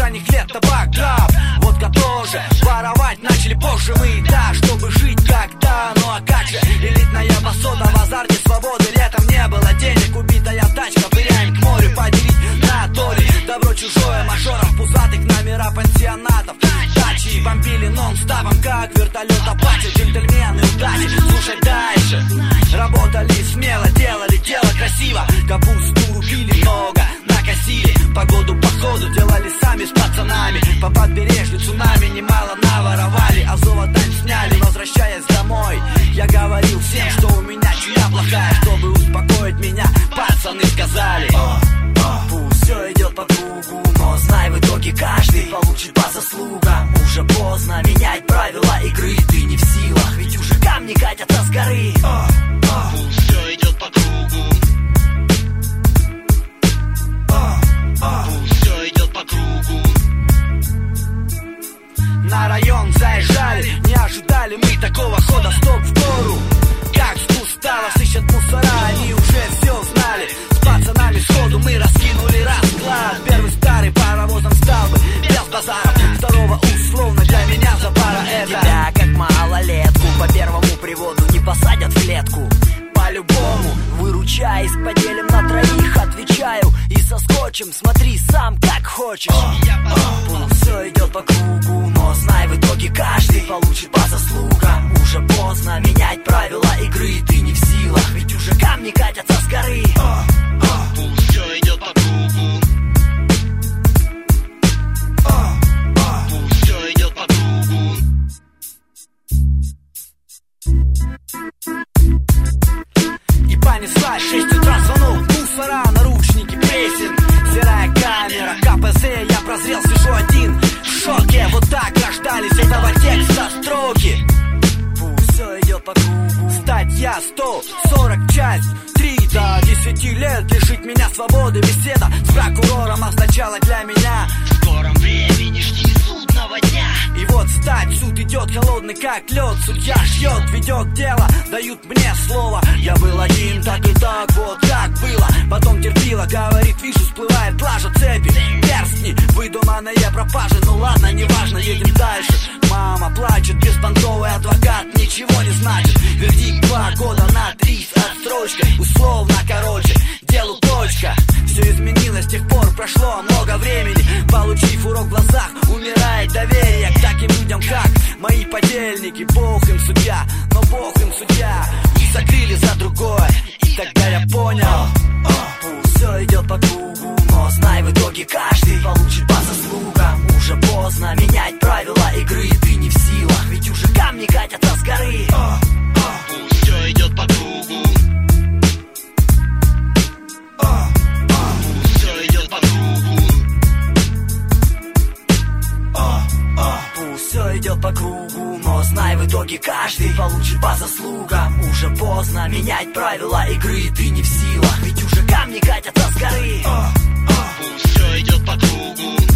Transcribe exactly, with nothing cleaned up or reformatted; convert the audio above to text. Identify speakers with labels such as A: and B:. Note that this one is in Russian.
A: ранних лет табак, граф, водка тоже. Воровать начали позже мы, да, чтобы жить как-то. Ну а как же, элитная басота в азарте свободы. Летом не было денег, убитая тачка, пыряем к морю, поделить на доли. Добро чужое, мажоров пузатых, номера пансионатов. Дачи бомбили нон-стопом, как вертолет Апачи. Джентльмены удачи, слушай дальше. Работали смело, делали дело красиво. Капусту рубили много, накосили. Погоду походу делали сами с пацанами. По побережью цунами немало наворовали. А золотань сняли, возвращаясь домой. Я говорил всем, что у меня чуя плохая. Чтобы успокоить меня, пацаны сказали: пусть все идет по кругу, но знай, в итоге каждый получит по заслугам. Уже поздно менять правила игры, ты не в силах, ведь уже камни катятся с горы. Пусть все идет по кругу. Пусть все идет по кругу. На район заезжали, не ожидали мы такого хода. Стоп в гору, как с Густавов сыщет мусора. Они уже все знали, с пацанами сходу мы раскинули расклад. Первый старый паровозом стал бы без базара. Второго условно для меня за пара это. Тебя как малолетку по первому приводу не посадят в клетку. По-любому, выручаясь, поделим на троих, отвечаю. И соскочим, смотри сам как хочешь. Пусть все идет по кругу, но знай, в итоге каждый получит по заслугам. Уже поздно менять правила игры, ты не в силах, ведь уже камни катятся с горы. Пусть все идет по кругу. Пусть все идет по кругу. И понеслась, шесть утра звонок, мусора, наручники, прессинг. Серая камера, ка пэ зэ, я прозрел, сижу один в шоке. Вот так рождались этого текста строки. Пусть все идет по кругу. Статья сто сорок, часть три. До десяти лет лишить меня свободы. Беседа с прокурором означала для меня: в скором времени жди судного дня. И вот стать, суд идет холодный как лед. Судья ждет, ведет дело, дают мне слово. Я был один, так и так, вот как было. Потом терпила, говорит, вижу, всплывает лажа цепи. Перстни, выдуманные пропажи. Ну ладно, неважно, едем дальше. Мама плачет, беспонтовый адвокат ничего не значит. Вердикт два года на три с отсрочкой. Условно, короче, делу точка. Все изменилось с тех пор, прошло много времени. Получив урок в глазах, умирает доверие к таким людям, как мои подельники. Бог им судья, но Бог им судья. И закрыли за другое, и тогда я понял: пусть все идет по кругу, но знай, в итоге каждый получит по заслугам. Уже поздно менять правила игры, ты не в силах, ведь уже камни катятся с горы. Пусть все идет по кругу. Пусть все идет по кругу. Пусть все идет по кругу, но знай, в итоге каждый получит по заслугам. Уже поздно менять правила игры, ты не в силах, ведь уже камни катятся с горы. Пусть все идет по кругу.